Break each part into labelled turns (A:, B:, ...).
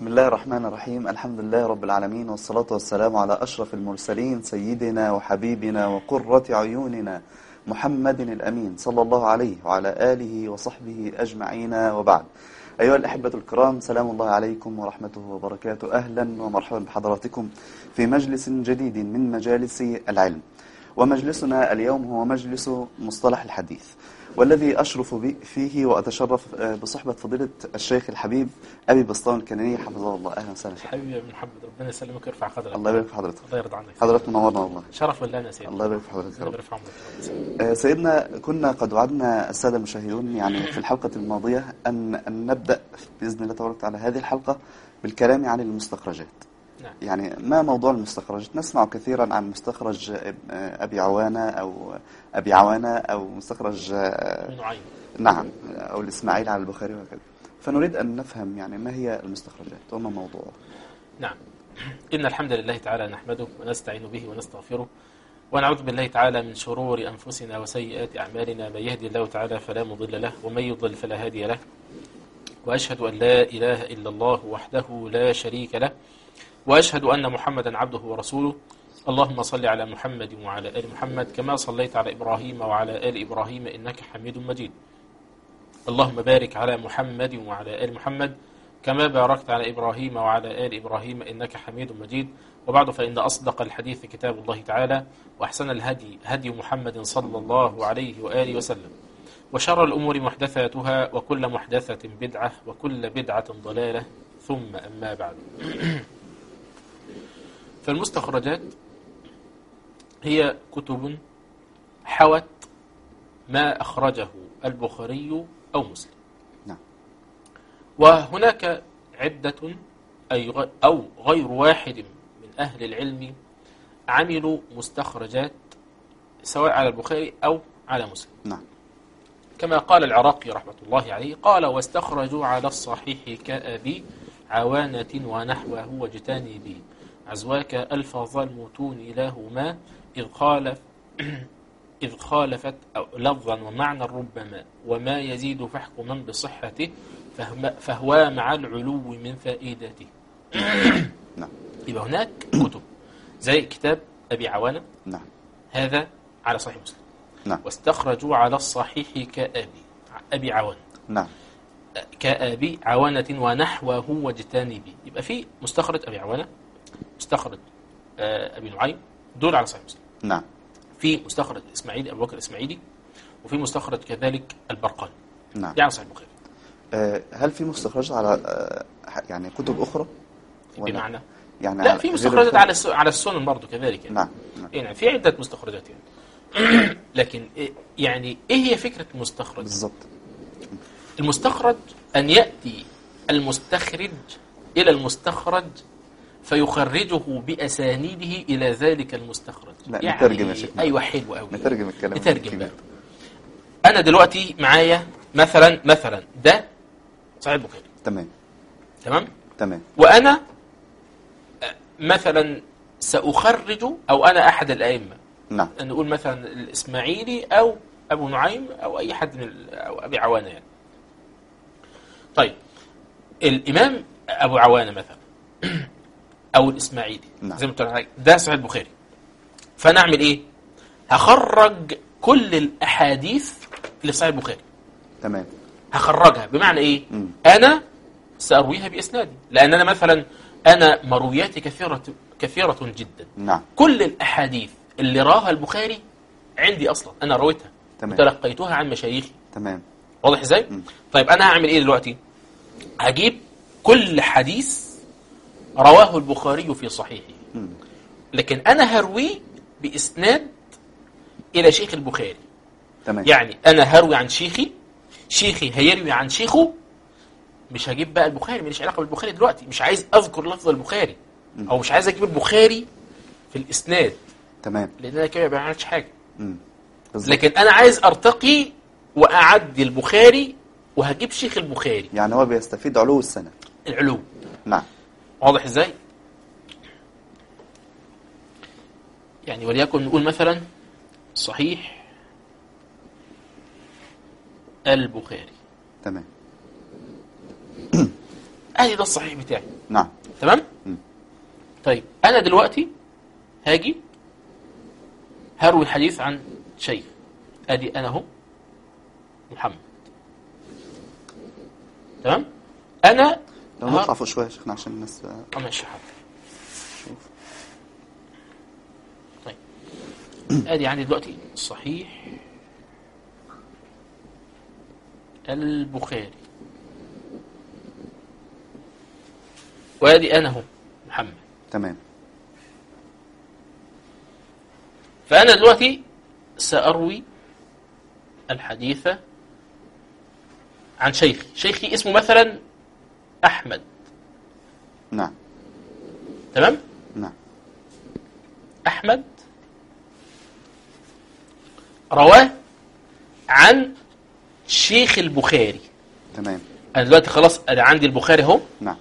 A: بسم الله الرحمن الرحيم. الحمد لله رب العالمين، والصلاة والسلام على أشرف المرسلين سيدنا وحبيبنا وقرة عيوننا محمد الأمين صلى الله عليه وعلى آله وصحبه أجمعين، وبعد. أيها الأحبة الكرام، سلام الله عليكم ورحمته وبركاته. أهلا ومرحبا بحضراتكم في مجلس جديد من مجالس العلم، ومجلسنا اليوم هو مجلس مصطلح الحديث، والذي أشرف فيه وأتشرف بصحبة فضيلة الشيخ الحبيب أبي بسطام الكناني حفظه الله. أهلا وسهلا شيخ.
B: حبيبي يا محمد، ربنا يسلمك ويرفع قدرك.
A: الله يبارك في حضرتك.
B: الله يرضى عنك.
A: حضرتك منورنا والله.
B: شرف لنا سيدنا.
A: الله يبارك في حضرتك.
B: الله يبارك في عمرك.
A: سيدنا، كنا قد وعدنا السادة المشاهدون يعني في الحلقة الماضية أن نبدأ بإذن الله تبارك وتعالى هذه الحلقة بالكلام عن المستخرجات.
B: نعم.
A: يعني ما موضوع المستخرجات؟ نسمع كثيرا عن مستخرج أبي عوانة أو مستخرج
B: نعيم.
A: نعم، أو الإسماعيلي على البخاري وهكذا. فنريد أن نفهم يعني ما هي المستخرجات وما موضوعها.
B: نعم. إن الحمد لله تعالى نحمده ونستعين به ونستغفره، ونعوذ بالله تعالى من شرور أنفسنا وسيئات أعمالنا. من يهدي الله تعالى فلا مضل له، ومن يضلل فلا هادي له. وأشهد أن لا إله إلا الله وحده لا شريك له، وأشهد أن محمدا عبده ورسوله. اللهم صل على محمد وعلى آل محمد كما صليت على إبراهيم وعلى آل إبراهيم إنك حميد مجيد. اللهم بارك على محمد وعلى آل محمد كما باركت على إبراهيم وعلى آل إبراهيم إنك حميد مجيد. وبعد، فإن أصدق الحديث كتاب الله تعالى، وأحسن الهدي هدي محمد صلى الله عليه وآله وسلم، وشر الأمور محدثاتها، وكل محدثة بدعة، وكل بدعة ضلالة، ثم أما بعد. فالمستخرجات هي كتب حوت ما أخرجه البخاري أو مسلم.
A: نعم.
B: وهناك عدة أو غير واحد من أهل العلم عملوا مستخرجات سواء على البخاري أو على مسلم.
A: نعم.
B: كما قال العراقي رحمة الله عليه، قال: واستخرجوا على الصحيح كأبي عوانة ونحوه واجتنبي عزواك ألفظ المتون لهما إذ خالفت لفظا ومعنى ربما، وما يزيد فحكما بصحته فهو مع العلو من فائدته.
A: نعم.
B: يبقى هناك كتب زي كتاب أبي عوانة.
A: نعم.
B: هذا على صحيح مسلم.
A: نعم.
B: واستخرجوا على الصحيح كأبي عوانة.
A: نعم.
B: كأبي عوانة ونحوه واجتنبي. يبقى في مستخرج أبي عوانة، مستخرج أبي نعيم، دول على صحيح مسلم.
A: نعم.
B: في مستخرج الإسماعيلي أبو بكر الإسماعيلي، وفي مستخرج كذلك البرقاني.
A: نعم.
B: يعني صحيح البخاري.
A: هل في مستخرجات على يعني كتب أخرى؟
B: بمعنى
A: يعني
B: لا، في مستخرجات على السنن برضو كذلك يعني.
A: نعم.
B: يعني في عدة مستخرجات يعني. لكن يعني إيه هي فكرة المستخرج؟
A: بالضبط.
B: المستخرج أن يأتي المستخرج إلى المستخرج فيخرجه بأسانيده إلى ذلك المستخرج.
A: لا،
B: يعني
A: نترجم يا شيخنا.
B: أيوة، حلو أوي.
A: نترجم الكلام.
B: نترجم بقى. أنا دلوقتي معايا مثلا ده صحيح البخاري. تمام. وأنا مثلا سأخرج، أو أنا أحد الأئمة.
A: نعم.
B: نقول مثلا الإسماعيلي أو أبو نعيم أو أي حد أو أبي عوانة يعني. طيب، الإمام أبو عوانة مثلا أو الإسماعيلي.
A: نعم.
B: زي ما قلت ده صحيح البخاري. فأنا أعمل إيه؟ هخرج كل الأحاديث اللي في صحيح البخاري.
A: تمام.
B: هخرجها بمعنى إيه؟ أنا سأرويها بإسنادي، لأن أنا مثلا مروياتي كثيرة جدا.
A: نعم.
B: كل الأحاديث اللي راها البخاري عندي أصلا، أنا رويتها.
A: تمام.
B: تلقيتها عن مشايخي.
A: تمام.
B: واضح إزاي؟ طيب، أنا هعمل إيه دلوقتي؟ هجيب كل حديث رواه البخاري في صحيحه، لكن أنا هرويه بإسناد إلى شيخ البخاري.
A: تمام.
B: يعني أنا هروي عن شيخي هيروي عن شيخه. مش هجيب بقى البخاري، ماليش علاقة بالبخاري دلوقتي، مش عايز أذكر لفظ البخاري، أو مش عايز أجيب البخاري في الإسناد.
A: تمام.
B: لأن أنا كده ما بعملش حاجة.
A: بالضبط.
B: لكن أنا عايز أرتقي وأعدي البخاري، وهجيب شيخ البخاري.
A: يعني هو بيستفيد علو السنة.
B: العلو.
A: نعم.
B: واضح إزاي؟ يعني وليكن نقول مثلا صحيح البخاري.
A: تمام.
B: ادي ده الصحيح بتاعي.
A: نعم.
B: تمام. طيب انا دلوقتي هاجي هروي حديث عن شيخ، ادي انا اهو محمد. تمام. انا
A: لو نطلع فوق شويه يا شيخنا عشان الناس.
B: ماشي حاضر. طيب ادي عندي دلوقتي صحيح البخاري، وادي انا اهو محمد.
A: تمام.
B: فانا دلوقتي ساروي الحديث عن شيخي اسمه مثلا احمد.
A: نعم.
B: تمام.
A: نعم.
B: احمد رواه عن شيخ البخاري.
A: تمام.
B: انا دلوقتي خلاص انا عندي البخاري اهو.
A: نعم.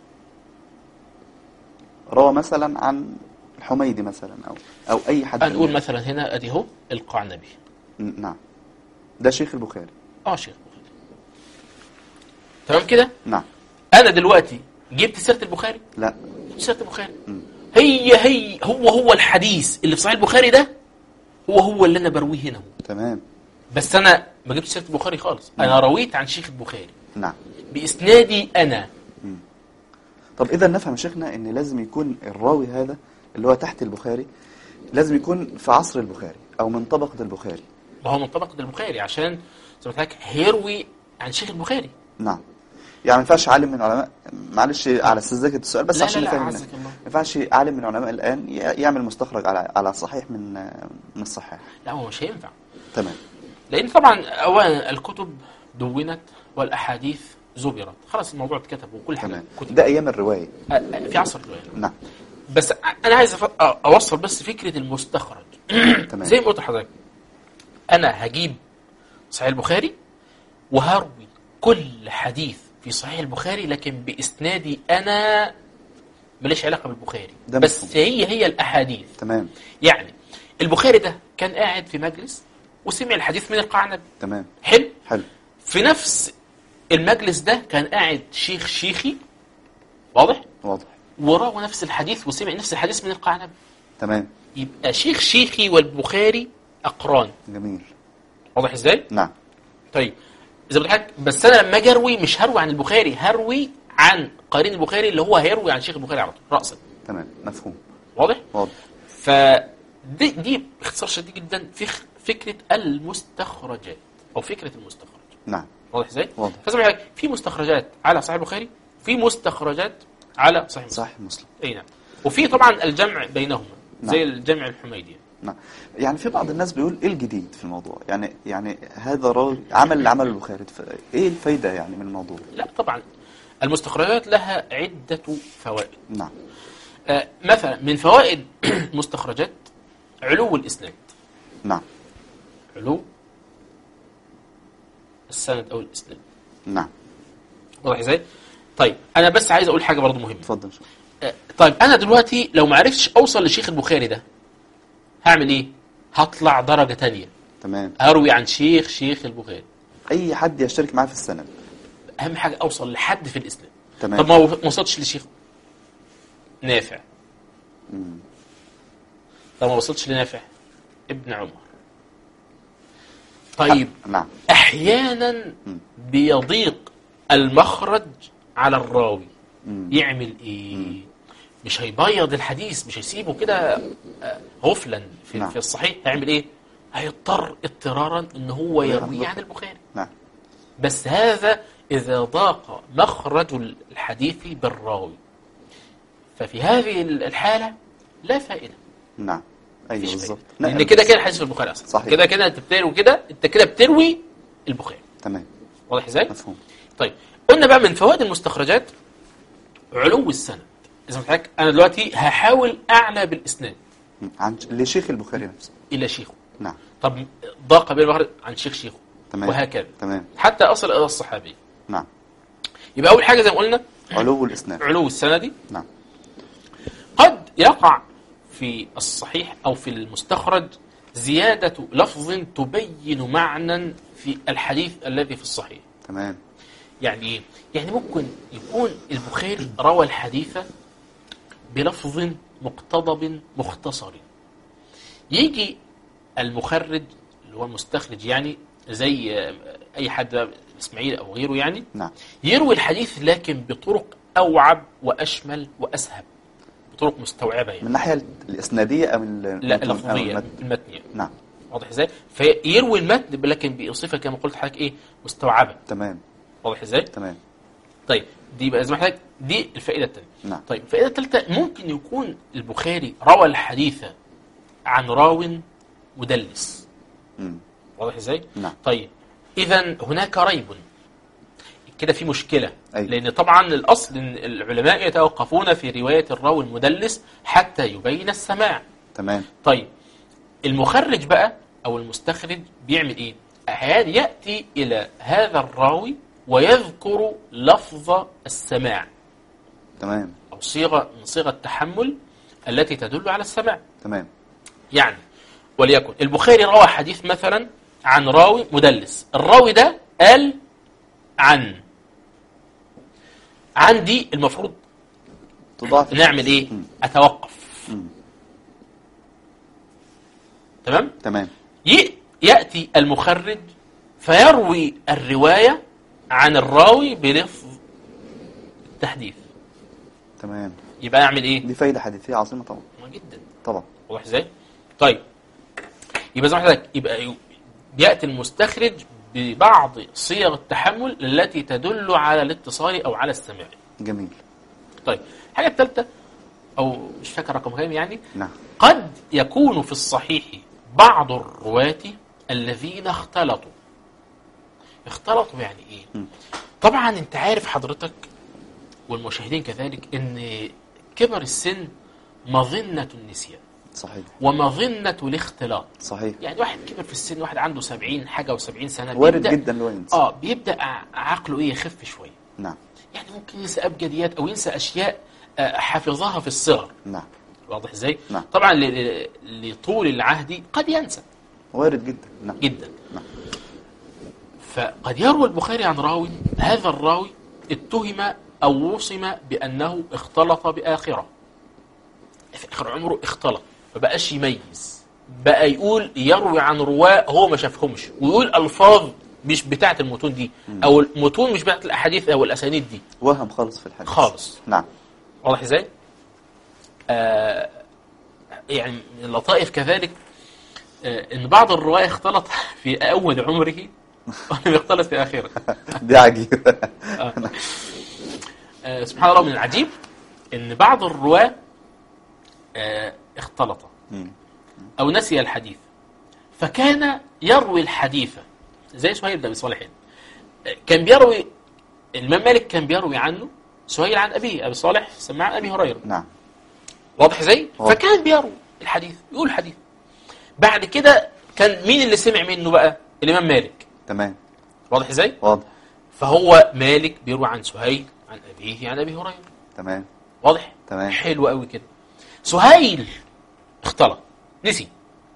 A: روى مثلا عن الحميدي مثلا او اي حد.
B: هنقول مثلا هنا ادي اهو القعنبي.
A: نعم. ده شيخ البخاري.
B: شيخ البخاري. تمام كده.
A: نعم.
B: انا دلوقتي جبت سيره البخاري؟
A: لا.
B: سيره البخاري هي هو الحديث اللي في صحيح البخاري ده هو اللي انا برويه هنا.
A: تمام.
B: بس انا ما جبتش سيره البخاري خالص. انا رويت عن شيخ البخاري.
A: نعم.
B: باسنادي انا.
A: طب اذا نفهم شيخنا ان لازم يكون الراوي هذا اللي هو تحت البخاري لازم يكون في عصر البخاري او من طبقه البخاري.
B: ما هو من طبقه البخاري عشان زي ما قلت لك هيروي عن شيخ البخاري.
A: نعم. يعني ما ينفعش عالم من علماء، معلش على استاذنك السؤال بس عشان نفهم. ما ينفعش عالم من علماء الان يعمل مستخرج على صحيح من الصحيح.
B: لا هو مش هينفع.
A: تمام.
B: لان طبعا اولا الكتب دونت والاحاديث زبرت، خلاص الموضوع اتكتب وكل حاجه.
A: ده ايام الروايه
B: في عصر الروايه.
A: نعم.
B: بس انا عايز اوصل بس فكره المستخرج.
A: تمام.
B: زي ما قلت لحضرتك انا هجيب صحيح البخاري وهروي كل حديث في صحيح البخاري لكن باسنادي انا، ماليش علاقه بالبخاري بس مفهوم. هي الاحاديث.
A: تمام.
B: يعني البخاري ده كان قاعد في مجلس وسمع الحديث من القعنبي.
A: تمام.
B: حلو.
A: في
B: نفس المجلس ده كان قاعد شيخي واضح وروى نفس الحديث وسمع نفس الحديث من القعنبي.
A: تمام.
B: يبقى شيخي والبخاري اقران.
A: جميل.
B: واضح ازاي؟
A: نعم.
B: طيب زي ما بقولك بس انا لما اجي اروي مش هروي عن البخاري، هروي عن قرين البخاري اللي هو هيروي عن شيخ البخاري على طول راسا.
A: تمام. مفهوم.
B: واضح. دي باختصار شديد جدا في فكره المستخرجات او فكره المستخرج.
A: نعم.
B: واضح ازاي؟
A: واضح.
B: فزي ما في مستخرجات على صحيح البخاري، في مستخرجات على صحيح مسلم. اي نعم. وفي طبعا الجمع بينهما. نعم. زي الجمع الحميدي.
A: نعم. يعني في بعض الناس بيقول ايه الجديد في الموضوع؟ يعني هذا راوي عمل اللي عمله البخاري، ايه الفايده يعني من الموضوع؟
B: لا طبعا المستخرجات لها عده فوائد.
A: نعم.
B: مثلا من فوائد المستخرجات علو الاسناد.
A: نعم.
B: علو السند او الاسناد.
A: نعم.
B: واضح ازاي؟ طيب انا بس عايز اقول حاجه برضو مهمه.
A: اتفضل.
B: طيب انا دلوقتي لو ما عرفتش اوصل لشيخ البخاري ده هعمل ايه؟ هطلع درجه تانية.
A: تمام.
B: اروي عن شيخ البخاري.
A: اي حد يشترك معاه في السند.
B: اهم حاجه اوصل لحد في الاسلام.
A: تمام.
B: طب ما وصلتش لشيخ نافع. طب ما وصلتش لنافع ابن عمر. طيب
A: نعم.
B: احيانا بيضيق المخرج على الراوي. يعمل ايه؟ مش هيبيض الحديث، مش هيسيبه كده غفلا في الصحيح. هيعمل ايه؟ هيضطر اضطرارا ان هو يروي عن البخاري.
A: نعم.
B: بس هذا اذا ضاق مخرج الحديث بالراوي، ففي هذه الحالة لا فائدة.
A: نعم. ايوه بالظبط.
B: لان كده الحديث في البخاري اصلا.
A: صحيح.
B: كده انت بتروي كده، انت كده بتروي البخاري.
A: تمام.
B: واضح ازاي؟
A: مفهوم.
B: طيب قلنا بقى من فوائد المستخرجات علو السند. اذا قلت انا دلوقتي هحاول اعلى بالاسناد
A: لشيخ البخاري نفسه
B: الى شيخه.
A: نعم.
B: طب ضاق بين المخرج عن شيخه.
A: تمام.
B: وهكذا.
A: تمام.
B: حتى اصل الى الصحابي.
A: نعم.
B: يبقى اول حاجه زي ما قلنا
A: علو الاسناد.
B: علو السند.
A: نعم.
B: قد يقع في الصحيح او في المستخرج زياده لفظ تبين معنى في الحديث الذي في الصحيح.
A: تمام.
B: يعني ايه؟ يعني ممكن يكون البخاري روى الحديث بلفظ مقتضب مختصر، يجي المخرج اللي هو المستخرج يعني زي اي حد اسماعيل او غيره يعني
A: نعم.
B: يروي الحديث لكن بطرق اوعب واشمل واسهب، بطرق مستوعبه يعني
A: من الناحية الإسنادية أو
B: لا اللفظيه المتنيه.
A: نعم.
B: واضح ازاي؟ فيروي المتن لكن بصفه كما قلت حضرتك ايه؟ مستوعبه.
A: تمام.
B: واضح ازاي؟
A: تمام.
B: طيب دي بقى زي ما حضرتك دي الفائده الثانيه.
A: نعم.
B: طيب الفائده الثالثه ممكن يكون البخاري روى الحديث عن راو مدلس. واضح ازاي؟
A: نعم.
B: طيب اذا هناك ريب كده، في مشكله.
A: أيوة.
B: لان طبعا الاصل ان العلماء يتوقفون في روايه الراوي المدلس حتى يبين السماع.
A: تمام.
B: طيب المخرج بقى او المستخرج بيعمل ايه؟ احيانا ياتي الى هذا الراوي ويذكر لفظ السماع.
A: تمام.
B: او صيغه من صيغ التحمل التي تدل على السماع.
A: تمام.
B: يعني وليكن البخاري روى حديث مثلا عن راوي مدلس، الراوي ده قال عن دي المفروض
A: تضاعف.
B: نعمل ايه؟ اتوقف. تمام.
A: تمام.
B: ياتي المخرج فيروي الروايه عن الراوي بلفظ التحديث.
A: تمام.
B: يبقى يعمل ايه؟
A: دي فايدة حديثية عظيمة طبعا.
B: جدا.
A: طبعا.
B: واضح ازاي؟ طيب يبقى زي ما حضرتك يبقى ياتي المستخرج ببعض صيغ التحمل التي تدل على الاتصال او على السماع.
A: جميل.
B: طيب الحاجه الثالثه او مش فاكر رقم كام يعني.
A: نعم.
B: قد يكون في الصحيح بعض الرواة الذين اختلطوا يعني ايه؟ طبعا انت عارف حضرتك والمشاهدين كذلك ان كبر السن مظنة النسيان.
A: صحيح.
B: ومظنة الاختلاط.
A: صحيح.
B: يعني واحد كبر في السن، واحد عنده 70 حاجة و70 سنة
A: وارد جدا لو ينسى.
B: بيبدأ عقله ايه؟ يخف شوية.
A: نعم.
B: يعني ممكن ينسى أبجديات او ينسى اشياء حفظها في الصغر.
A: نعم.
B: واضح ازاي؟
A: نعم.
B: طبعا لطول العهد قد ينسى.
A: وارد جدا. نعم.
B: جدا.
A: نعم.
B: فقد يروي البخاري عن راوي، هذا الراوي اتهم او وصم بانه اختلط باخره، في اخر عمره اختلط، ما بقاش يميز، بقى يقول يروي عن رواه هو ما شافهمش، ويقول الفاظ مش بتاعه المتون دي، او المتون مش بتاعه الاحاديث او الاسانيد دي،
A: وهم خالص في الحديث
B: خالص.
A: نعم.
B: واضح ازاي؟ يعني من اللطائف كذلك ان بعض الرواه اختلط في اول عمره ولم يختلط في اخره.
A: دي عجيبه.
B: سبحان الله، من العجيب ان بعض الرواه اختلط او نسي الحديث، فكان يروي الحديث زي سهيل بن ابي صالح. كان بيروي الامام مالك كان بيروي عنه سهيل عن ابي صالح سمع عن ابي هريره.
A: نعم.
B: واضح ازاي؟ فكان بيروي الحديث، يقول الحديث. بعد كده كان مين اللي سمع منه بقى؟ الامام مالك.
A: تمام.
B: واضح ازاي؟
A: واضح.
B: فهو مالك بيروي عن سهيل عن ابيه عن ابي هريره.
A: تمام.
B: واضح؟
A: تمام.
B: حلو قوي كده. سهيل اختلط، نسي،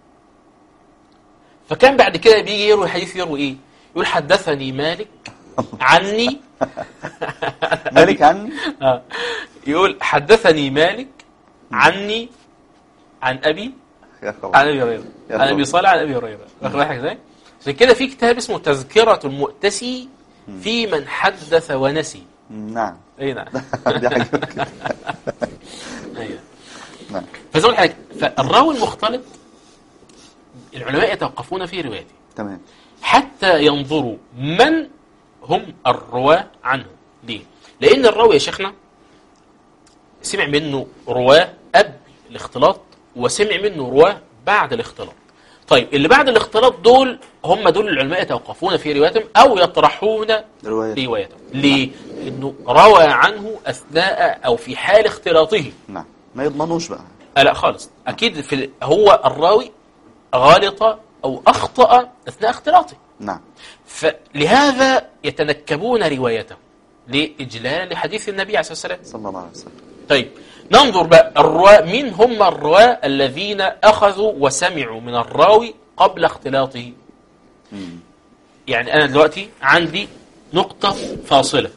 B: فكان بعد كده بيجي يروي حديث، يروي ايه؟ يقول حدثني مالك عني.
A: مالك عني؟
B: يقول حدثني مالك عني عن ابي عن ابي هريره عن ابي صالح عن ابي هريره. واخد بالك ازاي؟ عشان كده في كتاب اسمه تذكرة المؤتسي في من حدث ونسي.
A: نعم.
B: اي نعم.
A: دي عجيبه.
B: ايوه.
A: نعم.
B: فزول حاجه، فالراوي المختلط العلماء يتوقفون في روايته.
A: تمام.
B: حتى ينظروا من هم الرواة عنه. ليه؟ لأن الراوي يا شيخنا سمع منه رواه قبل الاختلاط وسمع منه رواه بعد الاختلاط. طيب اللي بعد الاختلاط دول هم دول العلماء يتوقفون في روايتهم أو يطرحون روايتهم. ليه؟ لأنه روى عنه أثناء أو في حال اختلاطه.
A: نعم. ما يضمنوش بقى.
B: لا خالص. أكيد هو الراوي غلط أو أخطأ أثناء اختلاطه.
A: نعم.
B: فلهذا يتنكبون روايته لإجلال لحديث النبي عليه الصلاة والسلام.
A: صلى الله عليه وسلم.
B: طيب ننظر بقى الرواة، مين هم الرواة الذين أخذوا وسمعوا من الراوي قبل اختلاطه. يعني أنا دلوقتي عندي نقطة فاصلة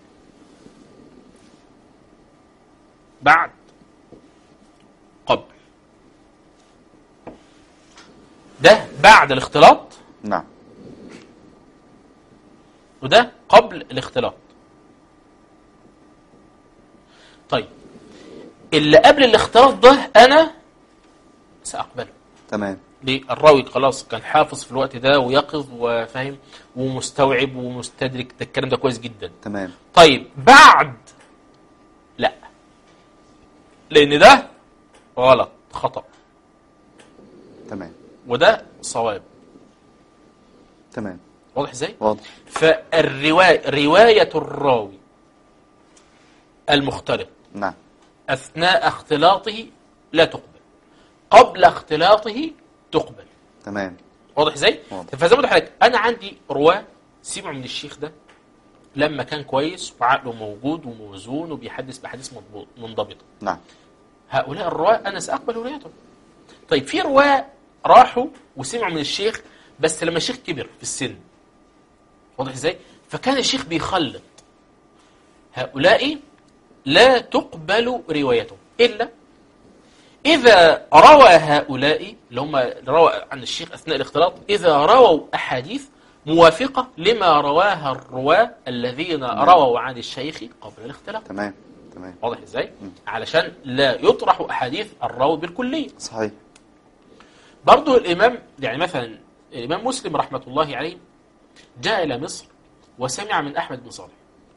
B: بعد قبل، ده بعد الاختلاط
A: نعم.
B: وده قبل الاختلاط. طيب اللي قبل الاختلاط ده أنا سأقبله.
A: تمام.
B: ليه؟ الراوي خلاص كان حافظ في الوقت ده ويقظ وفاهم ومستوعب ومستدرك، ده الكلام ده كويس جدا.
A: تمام.
B: طيب بعد لا، لأن ده غلط خطأ
A: تمام.
B: وده صواب.
A: تمام.
B: واضح ازاي؟
A: واضح.
B: رواية الراوي المختلط
A: نعم.
B: أثناء اختلاطه لا تقبل، قبل اختلاطه تقبل.
A: تمام.
B: واضح ازاي؟ فزي ما قلت لحضرتك أنا عندي رواة سمعوا من الشيخ ده لما كان كويس وعقله موجود وموزون وبيحدث بحديث منضبطة.
A: نعم.
B: هؤلاء الرواة أنا سأقبل روايتهم. طيب في رواة راحوا وسمعوا من الشيخ بس لما الشيخ كبر في السن، واضح ازاي؟ فكان الشيخ بيخلط، هؤلاء لا تقبل روايتهم إلا إذا روى هؤلاء اللي هم روى عن الشيخ أثناء الاختلاط، إذا رووا أحاديث موافقة لما رواها الرواة الذين رووا عن الشيخ قبل الاختلاط.
A: تمام. تمام.
B: واضح ازاي؟ علشان لا يطرح أحاديث الراوي بالكلية.
A: صحيح.
B: برضو الإمام يعني مثلا الإمام مسلم رحمة الله عليه جاء إلى مصر وسمع من أحمد بن صالح،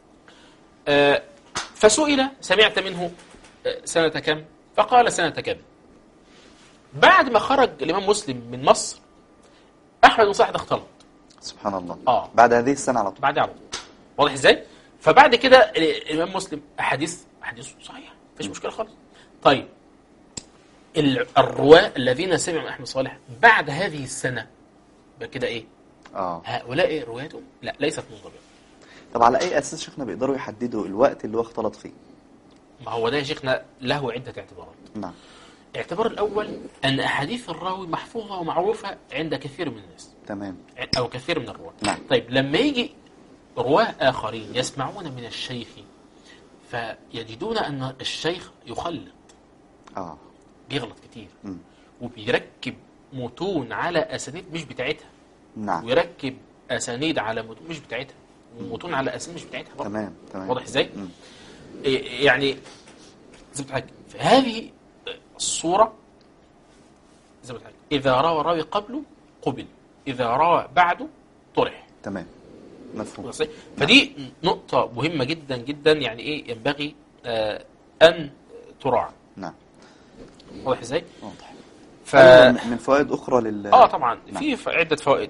B: فسئل سمعت منه سنة كم؟ فقال سنة كذا. بعد ما خرج الإمام مسلم من مصر أحمد بن صالح ده اختلط.
A: سبحان الله. بعد هذه السنة على طول.
B: بعد على طول. واضح ازاي؟ فبعد كده الإمام مسلم أحاديث صحيحة مفيش مشكلة خالص. طيب الرواة الذين سمعوا من أحمد صالح بعد هذه السنة بكده إيه؟ هؤلاء روايتهم لا ليست منضبطة.
A: طب على أي أساس شيخنا بيقدروا يحددوا الوقت اللي هو اختلط فيه؟
B: ما هو ده يا شيخنا له عدة اعتبارات.
A: نعم.
B: الاعتبار الأول أن أحاديث الراوي محفوظة ومعروفة عند كثير من الناس.
A: تمام.
B: أو كثير من الرواة.
A: نعم.
B: طيب لما يجي رواه آخرين يسمعون من الشيخ فيجدون أن الشيخ يخلط، بيغلط كتير وبيركب متون على أسانيد مش بتاعتها.
A: نعم.
B: ويركب أسانيد على متون مش بتاعتها ومتون على أسانيد مش بتاعتها.
A: تمام. تمام.
B: واضح إزاي؟ يعني زي ما بتحكي في هذه الصورة زي ما بتحكي إذا روى راوي قبله قبل، إذا روى بعده طرح.
A: تمام. مفهوم.
B: فدي نقطة مهمة جدا جدا، يعني إيه ينبغي أن تراعى.
A: نعم.
B: واضح إزاي؟
A: واضح. من فوائد أخرى
B: طبعا.
A: نعم.
B: في عدة فوائد.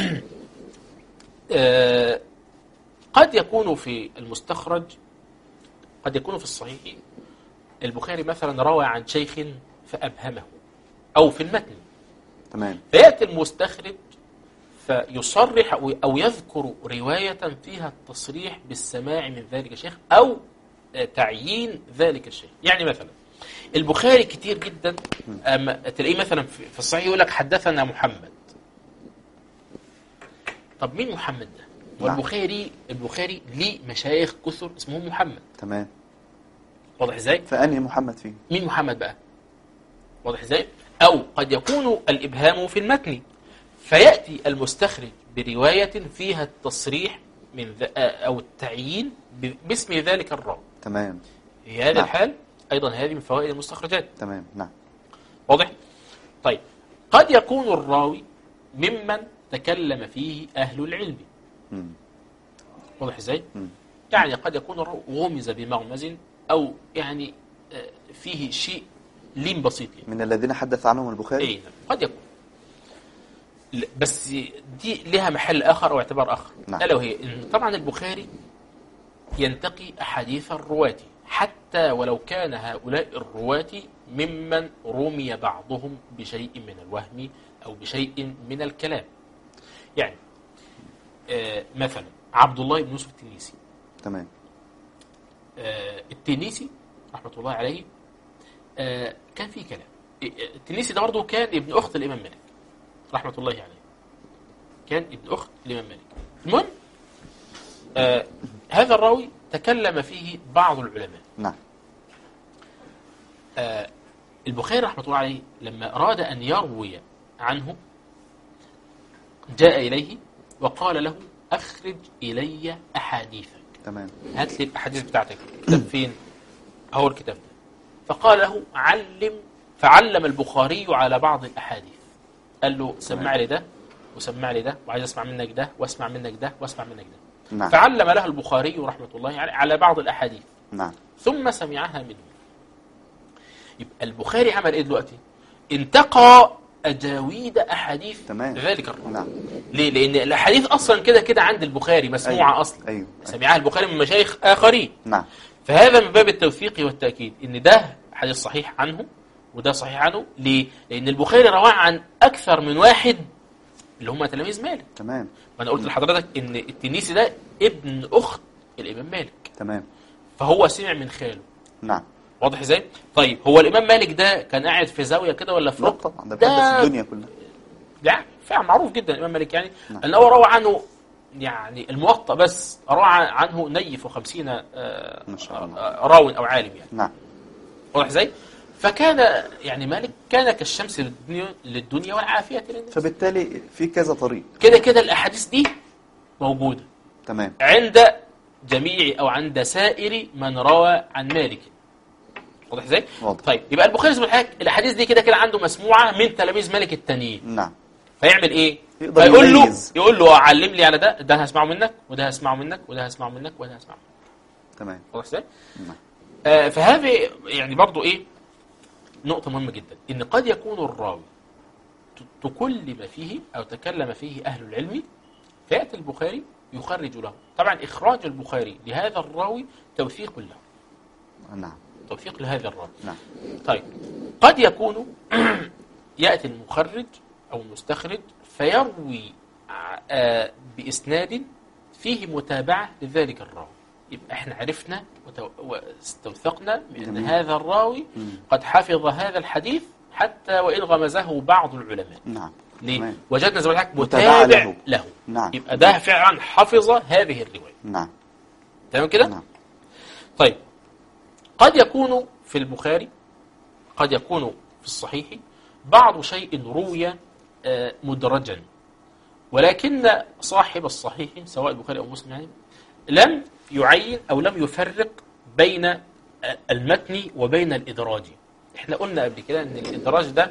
B: قد يكون في المستخرج، قد يكون في الصحيح البخاري مثلا روى عن شيخ فأبهمه أو في المتن.
A: تمام.
B: فيأتي المستخرج فيصرح أو يذكر رواية فيها التصريح بالسماع من ذلك الشيخ أو تعيين ذلك الشيخ. يعني مثلا البخاري كتير جدا تلاقيه مثلا في الصحيح يقول لك حدثنا محمد. طب مين محمد ده؟ والبخاري ليه مشايخ كثر اسمهم محمد.
A: تمام.
B: واضح ازاي؟
A: فأنهي محمد فيه؟
B: مين محمد بقى؟ واضح ازاي؟ أو قد يكون الإبهام في المتن فيأتي المستخرج برواية فيها التصريح أو التعيين باسم ذلك الراوي.
A: تمام.
B: في هذا الحال أيضا هذه من فوائد المستخرجات.
A: تمام. نعم.
B: واضح؟ طيب قد يكون الراوي ممن تكلم فيه أهل العلم. واضح ازاي؟ يعني قد يكون الراوي غمز بمغمز أو يعني فيه شيء لين بسيط يعني.
A: من الذين حدث عنهم البخاري؟
B: نعم. قد يكون، بس دي لها محل آخر أو اعتبار آخر.
A: نعم.
B: ألا وهي إن طبعا البخاري ينتقي أحاديث الرواة حتى ولو كان هؤلاء الرواة ممن رمي بعضهم بشيء من الوهم أو بشيء من الكلام. يعني مثلا عبد الله بن يوسف التنيسي.
A: تمام.
B: التنيسي رحمة الله عليه كان في كلام. التنيسي ده برضه كان ابن أخت الإمام مالك رحمة الله عليه، كان ابن أخت الإمام مالك. المهم هذا الراوي تكلم فيه بعض العلماء.
A: نعم.
B: البخاري رحمة الله عليه لما أراد أن يروي عنه جاء إليه وقال له أخرج إلي أحاديثك.
A: تمام.
B: هات لي الأحاديث بتاعتك. كتاب فين؟ هو الكتاب ده. فقال له فعلم البخاري على بعض الأحاديث. قال له سمع لي ده وسمع لي ده وعايز أسمع منك ده وأسمع منك ده وأسمع منك ده.
A: نعم.
B: فعلم له البخاري رحمة الله على بعض الأحاديث.
A: نعم.
B: ثم سمعها منه. يبقى البخاري عمل إيه دلوقتي؟ انتقى أجاويد أحاديث ذلك الرجل.
A: نعم.
B: ليه؟ لأن الأحاديث أصلا كده عند البخاري مسموعة.
A: أيوة.
B: أصلا
A: أيوة.
B: سمعها البخاري من مشايخ آخرين.
A: نعم.
B: فهذا من باب التوثيق والتأكيد إن ده حديث صحيح عنه وده صحيح عنه. ليه؟ لأن البخاري رواه عن أكثر من واحد اللي هم تلاميذ مالك.
A: تمام.
B: وأنا قلت لحضرتك إن التنيسي ده ابن أخت الإمام مالك.
A: تمام.
B: فهو سمع من خاله.
A: نعم.
B: واضح ازاي؟ طيب هو الإمام مالك ده كان قاعد في زاوية كده ولا في ركن؟
A: طبعا ده بيحدث الدنيا كلها.
B: لا فعلا معروف جدا الإمام مالك يعني.
A: نعم.
B: أنه روى عنه يعني الموطأ بس روى عنه نيف 50
A: ما شاء الله.
B: راو أو عالم يعني.
A: نعم.
B: واضح ازاي؟ فكان يعني مالك كان كالشمس للدنيا والعافية للناس.
A: فبالتالي في كذا طريق.
B: كده الأحاديث دي موجودة.
A: تمام.
B: عند جميع أو عند سائر من روى عن مالك. واضح ازاي؟
A: واضح.
B: طيب يبقى البخاري سبحانه وتعالى الأحاديث دي كده عنده مسموعة من تلاميذ مالك التانيين.
A: نعم.
B: فيعمل ايه؟ يقول له علم لي على ده هسمعه منك وده هسمعه منك وده هسمعه منك وده هسمعه منك.
A: تمام.
B: واضح ازاي؟
A: نعم.
B: فهذه يعني برضو ايه نقطة مهمة جدا ان قد يكون الراوي تكلم فيه او تكلم فيه اهل العلم فيأتي البخاري يخرج له. طبعا اخراج البخاري لهذا الراوي توثيق له.
A: نعم.
B: توثيق لهذا الراوي.
A: نعم.
B: طيب قد يكون يأتي المخرج او المستخرج فيروي بإسناد فيه متابعة لذلك الراوي. يبقى احنا عرفنا واستوثقنا بأن هذا الراوي قد حفظ هذا الحديث حتى وإن غمزه بعض العلماء.
A: نعم.
B: ليه؟ وجدنا زي ما قلت
A: متابع
B: له.
A: نعم.
B: يبقى ده فعلا حفظ هذه الرواية.
A: نعم.
B: تمام كده؟
A: نعم.
B: طيب قد يكون في البخاري قد يكون في الصحيح بعض شيء روي مدرجا ولكن صاحب الصحيح سواء البخاري أو مسلم يعني لم يعين أو لم يفرق بين المتن وبين الإدراج. احنا قلنا قبل كده أن الإدراج ده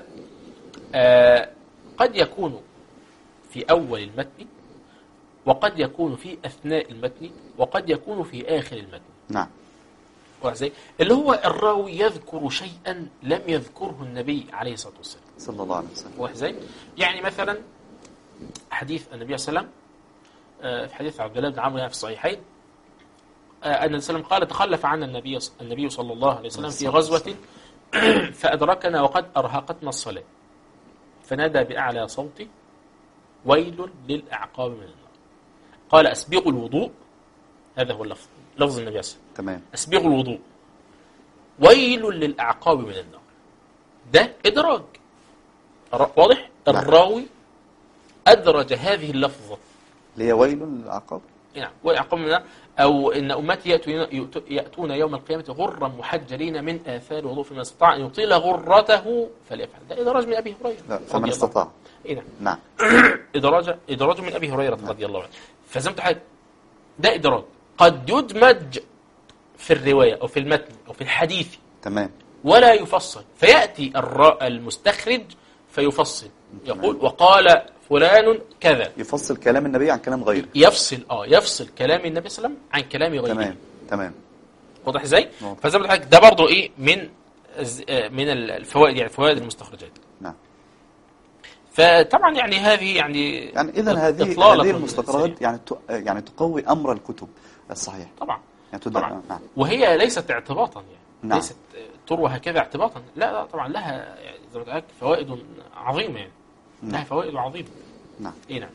B: قد يكون في أول المتن وقد يكون في أثناء المتن وقد يكون في آخر المتن.
A: نعم.
B: اللي هو الراوي يذكر شيئا لم يذكره النبي عليه الصلاة والسلام
A: صلى الله عليه وسلم.
B: وحزي يعني مثلا حديث النبي صلى الله عليه وسلم في حديث عبد الله بن عمرو في الصحيحين أن النبي صلى الله عليه وسلم قال تخلف عنا النبي صلى الله عليه وسلم في غزوة فأدركنا وقد أرهقتنا الصلاة فنادى بأعلى صوته ويل للأعقاب من النار. قال أسبغوا الوضوء. هذا هو اللفظ النبي صلى الله عليه وسلم.
A: تمام.
B: أسبغوا الوضوء ويل للأعقاب من النار. ده إدراج واضح. الراوي أدرج هذه اللفظة
A: اللي هي ويل للأعقاب.
B: نعم والأعقاب من النار أو إن أمتي يأتون يوم القيامة غرا محجلين من آثار الوضوء فمن استطاع أن يطيل غرته فليفعل. ده إدراج من أبي هريرة.
A: لا فمن استطاع.
B: نعم.
A: نعم.
B: إدراج من أبي هريرة رضي الله عنه. فزمت حاجة ده إدراج قد يدمج في الرواية أو في المتن أو في الحديث.
A: تمام.
B: ولا يفصل فيأتي المستخرج فيفصل يقول وقال فلان كذا.
A: يفصل كلام النبي عن كلام غيره.
B: يفصل كلام النبي صلى الله عليه وسلم عن كلام غيره.
A: تمام.
B: واضح ازاي؟ فزي ما قلت ده برضه ايه من الفوائد يعني فوائد المستخرجات.
A: نعم.
B: فطبعا يعني هذه يعني
A: اذا هذه المستقرات يعني تقوي امر الكتب الصحيح.
B: طبعا.
A: يعني
B: طبعا.
A: نعم.
B: وهي ليست اعتباطا يعني.
A: نعم.
B: ليست تروى هكذا اعتباطا. لا طبعا لها يعني زي ما قلت فوائد عظيمه يعني. لها فوائد عظيمه.
A: نعم.
B: نعم.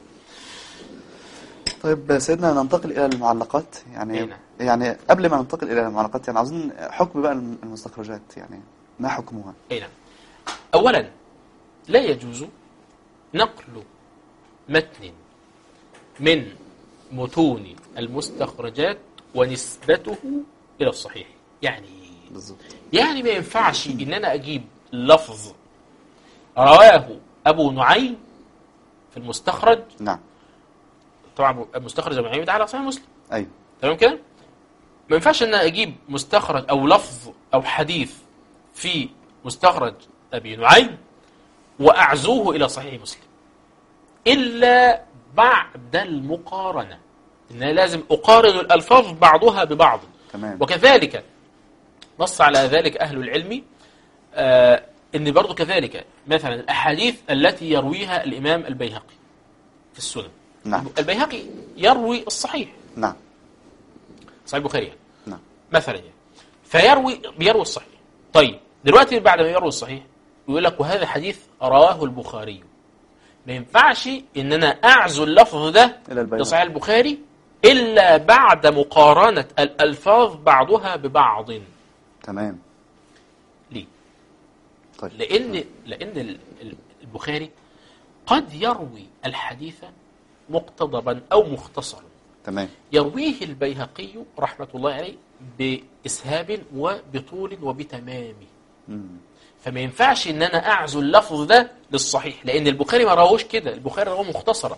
A: طيب سيدنا ننتقل الى المعلقات يعني. يعني قبل ما ننتقل الى المعلقات يعني عاوزين حكم بقى المستخرجات يعني ما حكمها؟
B: نعم. اولا لا يجوز نقل متن من متون المستخرجات ونسبته إلى الصحيح. يعني
A: بالظبط.
B: يعني ما ينفعش إن أنا أجيب لفظ رواه أبو نعيم في المستخرج.
A: نعم.
B: طبعا المستخرج أبو نعيم ده على صحيح مسلم.
A: أيوه.
B: تمام كده؟ ما ينفعش ان اجيب مستخرج او لفظ او حديث في مستخرج ابي نعيم واعزوه الى صحيح مسلم الا بعد المقارنه. ان لازم اقارن الالفاظ بعضها ببعض.
A: تمام.
B: وكذلك نص على ذلك اهل العلم ان برضو كذلك مثلا الاحاديث التي يرويها الامام البيهقي في السنن.
A: نعم.
B: البيهقي يروي الصحيح.
A: نعم.
B: صحيح البخاري يعني.
A: نعم.
B: مثلا يعني بيروي الصحيح. طيب دلوقتي بعد ما يروي الصحيح يقول لك وهذا حديث رواه البخاري. ما ينفعش ان انا اعزو اللفظ ده لصحيح البخاري الا بعد مقارنه الالفاظ بعضها ببعض.
A: تمام.
B: ليه؟
A: طيب.
B: لان البخاري قد يروي الحديث مقتضبا او مختصرا.
A: تمام.
B: يرويه البيهقي رحمة الله عليه بإسهاب وبطول وبتمام. فما ينفعش ان انا اعزو اللفظ ده للصحيح لان البخاري ما راهوش كده. البخاري راهو مختصرا.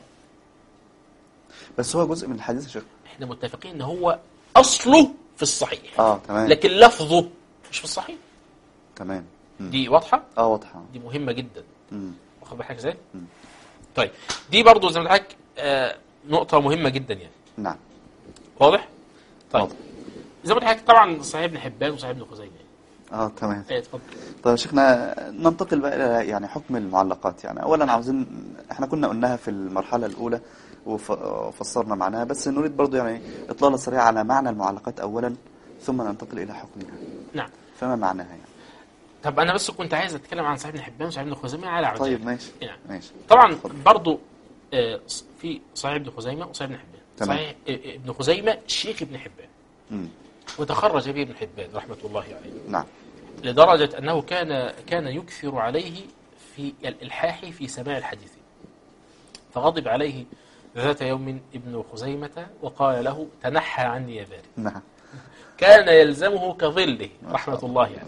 A: بس هو جزء من الحديث يا شيخ.
B: احنا متفقين ان هو اصله في الصحيح.
A: تمام.
B: لكن لفظه مش في الصحيح.
A: تمام.
B: دي واضحة؟
A: واضحة.
B: دي مهمة جدا. واخد بالك ازاي؟ طيب دي برضو زي ما قلت لك نقطة مهمة جدا يعني.
A: نعم.
B: واضح؟ طيب
A: واضح.
B: زي ما قلت لك طبعا صحيح ابن حبان وصحيح ابن خزيمة.
A: تمام.
B: اتفضل.
A: طيب شيخنا ننتقل بقى إلى يعني حكم المعلقات. يعني اولا عاوزين احنا كنا قلناها في المرحلة الاولى وفسرنا معناها، بس نريد برضو يعني اطلالة سريعة على معنى المعلقات اولا ثم ننتقل الى حكمها.
B: نعم.
A: فما معناها يعني؟
B: طب انا بس كنت عايز اتكلم عن صحيح ابن حبان وصحيح ابن خزيمة على عجالة.
A: طيب ماشي.
B: يعني.
A: ماشي.
B: طبعا برضو في صحيح ابن خزيمة وصحيح ابن حبان.
A: تمام.
B: صحيح ابن خزيمة شيخ ابن حبان. وتخرج به ابن حبان رحمة الله عليه.
A: نعم.
B: لدرجة أنه كان يكثر عليه في الإلحاح في سماع الحديث. فغضب عليه ذات يوم ابن خزيمة وقال له تنحى عني يا باري.
A: نعم.
B: كان يلزمه كظله رحمة الله عليه.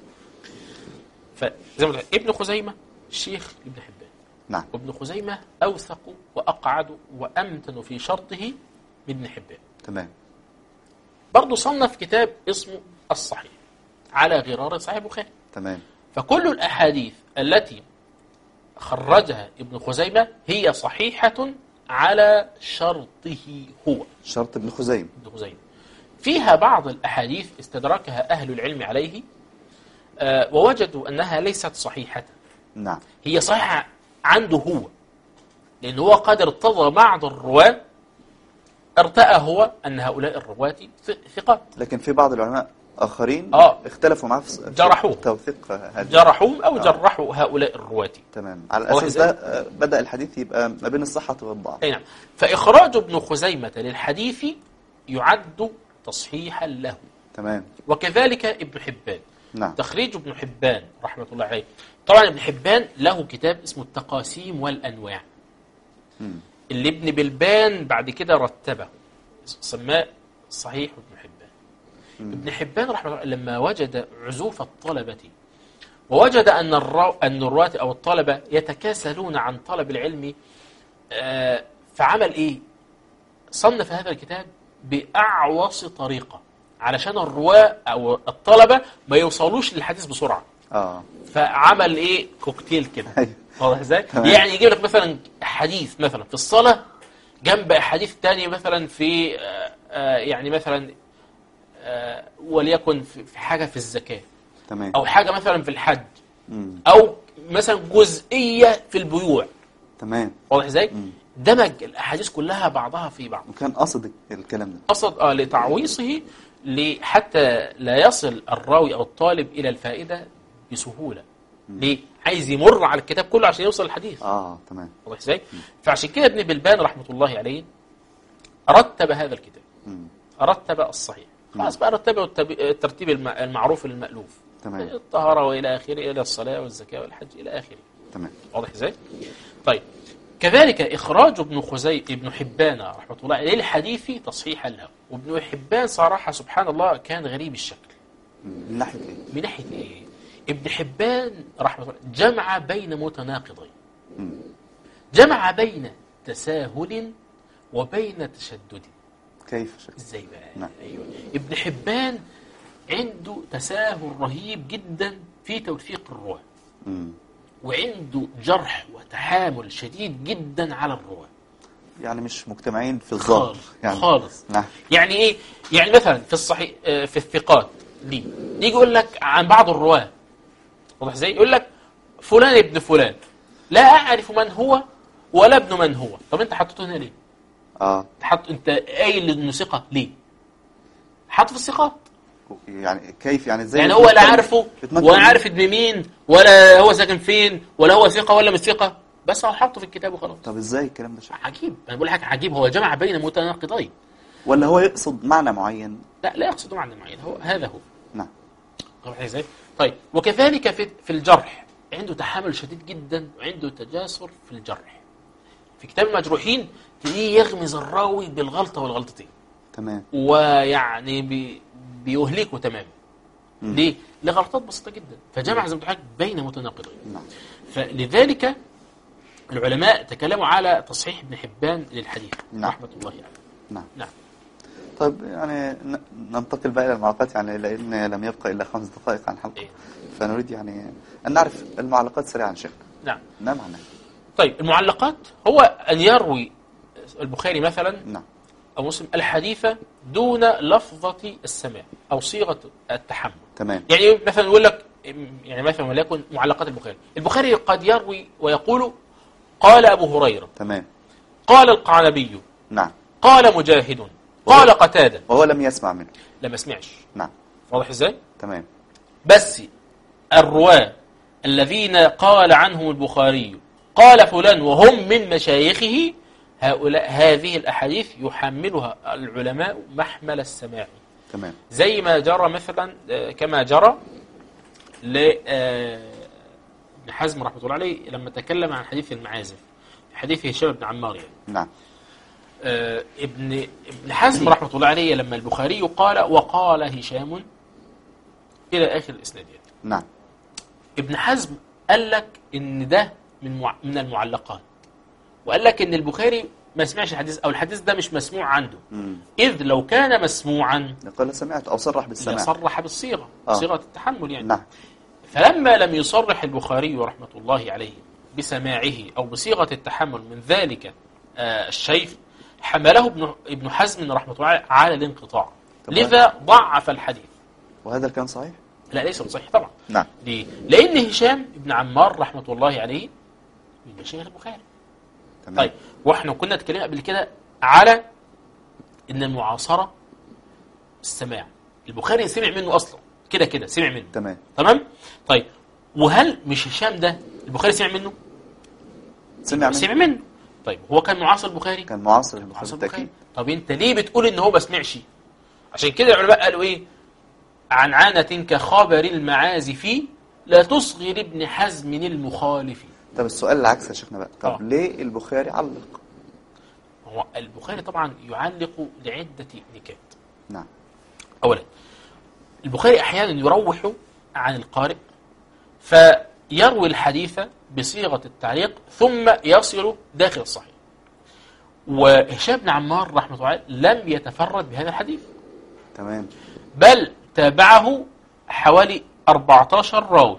B: فزي ما ابن خزيمة شيخ ابن حبان.
A: نعم.
B: وابن خزيمة أوثق وأقعد وأمتن في شرطه من ابن حبان.
A: تمام.
B: برضو صنف كتاب اسمه الصحيح على غرار صحيح البخاري.
A: تمام.
B: فكل الأحاديث التي خرجها ابن خزيمة هي صحيحة على شرطه هو.
A: شرط ابن خزيمة.
B: ابن خزيمة فيها بعض الأحاديث استدركها أهل العلم عليه ووجدوا أنها ليست صحيحة.
A: نعم.
B: هي صحيحة عنده هو لأنه هو قد ارتضى بعض الرواة ارتأى هو أن هؤلاء الرواة ثقات.
A: لكن في بعض العلماء آخرين اختلفوا معه في
B: جرحوه.
A: توثيق
B: جرحوهم أو جرحوا هؤلاء الرواة.
A: تمام. على الأساس ده بدأ الحديث يبقى ما بين الصحة والضعف.
B: نعم. فإخراج ابن خزيمة للحديث يعد تصحيحا له.
A: تمام.
B: وكذلك ابن حبان.
A: نعم.
B: تخريج ابن حبان رحمة الله عليه. طبعا ابن حبان له كتاب اسمه التقاسيم والأنواع اللي ابن بلبان بعد كده رتبه سماه صحيح ابن حبان. ابن حبان رحمه الله لما وجد عزوف الطلبة ووجد أن الرواة أو الطلبة يتكاسلون عن طلب العلم فعمل إيه؟ صنف هذا الكتاب بأعوص طريقة علشان الرواة أو الطلبة ما يوصلوش للحديث بسرعة. فعمل إيه؟ كوكتيل كده. واضح ازاي؟ يعني يجيب لك مثلا حديث مثلا في الصلاة جنب حديث تاني مثلا في يعني مثلا وليكن في حاجة في الزكاة.
A: تمام.
B: أو حاجة مثلا في الحج. أو مثلا جزئية في البيوع.
A: تمام.
B: واضح ازاي؟ دمج الأحاديث كلها بعضها في بعض.
A: وكان قصد الكلام ده.
B: قصد لتعويصه حتى لا يصل الراوي أو الطالب إلى الفائدة بسهولة. ليه؟ عايز يمر على الكتاب كله عشان يوصل الحديث.
A: تمام.
B: واضح ازاي؟ فعشان كده ابن بلبان رحمة الله عليه رتب هذا الكتاب. رتب الصحيح. خلاص بقى رتبه الترتيب المعروف المألوف.
A: تمام.
B: الطهارة وإلى آخره إلى الصلاة والزكاة والحج إلى آخره.
A: تمام.
B: واضح ازاي؟ طيب كذلك إخراج ابن حبان رحمة الله عليه للحديث تصحيحا له. وابن حبان صراحة سبحان الله كان غريب الشكل.
A: من ناحية إيه؟
B: من ناحية إيه؟ ابن حبان رحمة الله جمع بين متناقضين، جمع بين تساهل وبين تشدد.
A: كيف شكل؟
B: ازاي بقى؟
A: نعم.
B: أيوة. ابن حبان عنده تساهل رهيب جدا في توثيق الرواة، وعنده جرح وتحامل شديد جدا على الرواة.
A: يعني مش مجتمعين في الظاهر يعني.
B: خالص.
A: نعم.
B: يعني ايه؟ يعني مثلا في الصحيح في الثقات دي يجي يقول لك عن بعض الرواة، واضح ازاي؟ يقول لك فلان ابن فلان لا اعرف من هو ولا ابن من هو. طب انت حطيته هنا ليه؟ انت قايل انه ثقه ليه؟ حاطه في الثقات.
A: يعني كيف يعني ازاي؟
B: يعني هو لا عارفه ولا عارف ابن مين ولا هو ساكن فين ولا هو ثقه ولا مش ثقه، بس هو حاطه في الكتاب وخلاص.
A: طب ازاي الكلام ده شيء
B: عجيب. انا بقول لك عجيب. هو جمع بين متناقضين
A: ولا هو يقصد معنى معين؟
B: لا يقصد معنى معين. هو هذا هو.
A: نعم.
B: ازاي؟ طيب وكذلك في الجرح عنده تحامل شديد جدا وعنده تجاسر في الجرح. في كتاب المجروحين تلاقيه يغمز الراوي بالغلطه والغلطتين.
A: تمام.
B: ويعني بيهلكه تماما. ليه؟ لغلطات بسيطه جدا. فجمع زي ما قلت بين متناقضين.
A: نعم.
B: فلذلك العلماء تكلموا على تصحيح ابن حبان للحديث.
A: نعم.
B: رحمه الله عليه.
A: نعم.
B: نعم.
A: طيب يعني ننتقل بقى إلى المعلقات، يعني لأن لم يبقى إلا 5 دقائق عن الحلقة. فنريد يعني أن نعرف المعلقات سريعا شيخ.
B: نعم.
A: ما معناها؟
B: طيب المعلقات هو أن يروي البخاري مثلا
A: نعم.
B: أو مسلم الحديث دون لفظة السماع أو صيغة التحمل.
A: تمام.
B: يعني مثلا يقول لك، يعني مثلا وليكن معلقات البخاري قد يروي ويقول قال أبو هريرة.
A: تمام.
B: قال القعنبي.
A: نعم.
B: قال مجاهد. قال قتادة.
A: وهو لم يسمع منه.
B: لم يسمعش.
A: نعم.
B: واضح ازاي؟
A: تمام.
B: بس الرواة الذين قال عنهم البخاري قال فلان وهم من مشايخه، هؤلاء هذه الأحاديث يحملها العلماء محمل السماع.
A: تمام.
B: زي ما جرى مثلا كما جرى لابن حزم رحمه الله عليه لما تكلم عن حديث المعازف، حديث هشام بن عمار يعني.
A: نعم.
B: ابن حزم رحمه الله عليه لما البخاري قال وقال هشام إلى آخر الإسناد يعني.
A: نعم.
B: ابن حزم قال لك إن ده من المعلقات، وقال لك إن البخاري ما سمعش الحديث أو الحديث ده مش مسموع عنده. إذ لو كان مسموعا
A: قال سمعت أو صرح بالسماع،
B: صرح بالصيغة، صيغة التحمل يعني.
A: نعم.
B: فلما لم يصرح البخاري رحمة الله عليه بسماعه أو بصيغة التحمل من ذلك الشيء، حمله ابن حزم رحمة الله على الانقطاع، لذا ضعف الحديث.
A: وهذا كان صحيح؟
B: لا ليس بصحيح طبعا.
A: نعم.
B: ليه؟ لأن هشام بن عمار رحمة الله عليه من مشايخ البخاري.
A: تمام.
B: طيب واحنا كنا اتكلمنا قبل كده على ان المعاصرة السماع، البخاري سمع منه اصلا كده سمع منه. تمام. طيب وهل مش هشام ده البخاري سمع منه؟ سمع منه. طيب هو كان معاصر البخاري؟
A: كان معاصر البخاري.
B: طب انت ليه بتقول ان هو ما سمعش؟ عشان كده العلماء قالوا ايه؟ عنعنة كخبر المعازف لا تصغر ابن حزم المخالف.
A: طب السؤال العكس يا شيخنا بقى، طب ليه البخاري علق؟
B: هو البخاري طبعا يعلق لعدة نكات.
A: نعم.
B: أولا البخاري أحيانا يروح عن القارئ فيروي الحديث بصيغة التعليق ثم يصل داخل الصحيح. وهشام بن عمار رحمه الله لم يتفرد بهذا الحديث.
A: تمام.
B: بل تابعه حوالي 14 راوي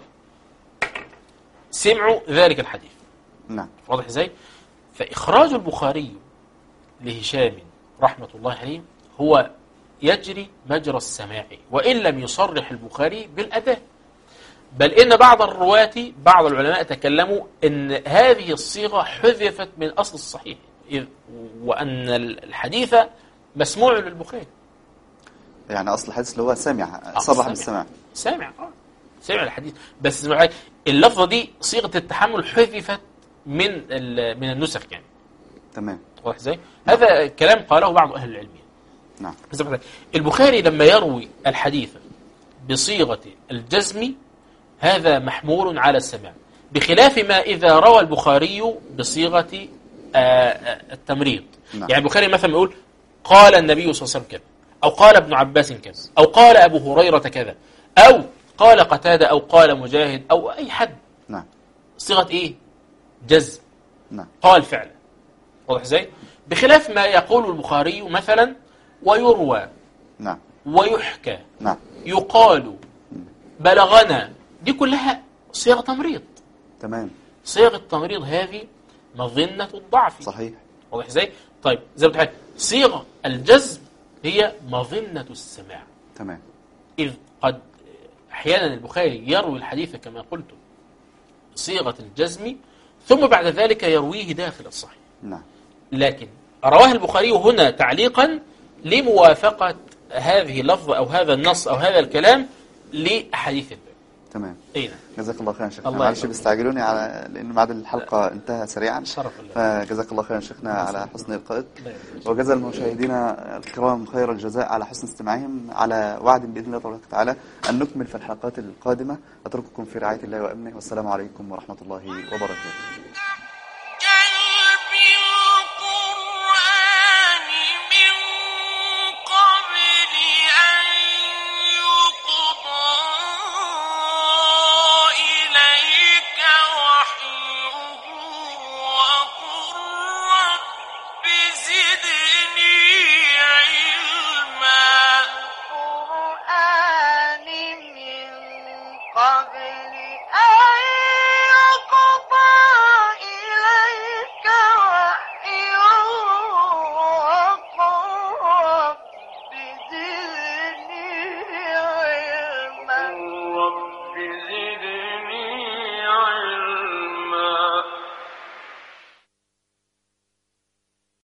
B: سمعوا ذلك الحديث.
A: نعم.
B: واضح ازاي؟ فإخراج البخاري لهشام رحمة الله عليه هو يجري مجرى السماع، وإن لم يصرح البخاري بالأداء. بل إن بعض الرواة بعض العلماء تكلموا إن هذه الصيغة حذفت من أصل الصحيح، وأن الحديث مسموع للبخاري.
A: يعني أصل الحديث اللي هو سامع، صرح بالسماع.
B: سامع الحديث، بس اللفظة دي صيغة التحمل حذفت من النسخ يعني.
A: تمام.
B: واضح ازاي؟ هذا كلام قاله بعض أهل العلم.
A: نعم.
B: البخاري لما يروي الحديث بصيغة الجزم هذا محمول على السماع، بخلاف ما إذا روى البخاري بصيغة التمريض.
A: نعم.
B: يعني البخاري مثلا يقول قال النبي صلى الله عليه وسلم كذا، أو قال ابن عباس كذا، أو قال أبو هريرة كذا، أو قال قتادة، أو قال مجاهد، أو أي حد.
A: نعم.
B: صيغة إيه؟ جزم.
A: نعم.
B: قال فعلا. واضح ازاي؟ بخلاف ما يقول البخاري مثلا ويروى
A: نعم.
B: ويحكى
A: نعم.
B: يقال بلغنا، دي كلها صيغ تمريض.
A: تمام.
B: صيغ التمريض هذه مظنة الضعف.
A: صحيح.
B: واضح ازاي؟ طيب زي ما قلت لك، صيغ الجزم هي مظنة السماع.
A: تمام.
B: إذ قد أحيانا البخاري يروي الحديث كما قلت صيغة الجزم، ثم بعد ذلك يرويه داخل الصحيح.
A: نعم.
B: لكن رواه البخاري هنا تعليقا لموافقة هذه اللفظة أو هذا النص أو هذا الكلام لأحاديث الباب.
A: تمام.
B: أين؟
A: جزاك الله خيرا شيخنا.
B: الله
A: معلش
B: يبارك.
A: بيستعجلوني على لأن ميعاد الحلقة انتهى سريعا.
B: شرف الله.
A: فجزاك الله خيرا شيخنا على حسن القائد،
B: الله يبارك.
A: وجزا المشاهدين الكرام خير الجزاء على حسن استماعهم، على وعد بإذن الله تبارك وتعالى أن نكمل في الحلقات القادمة. أترككم في رعاية الله وأمنه، والسلام عليكم ورحمة الله وبركاته.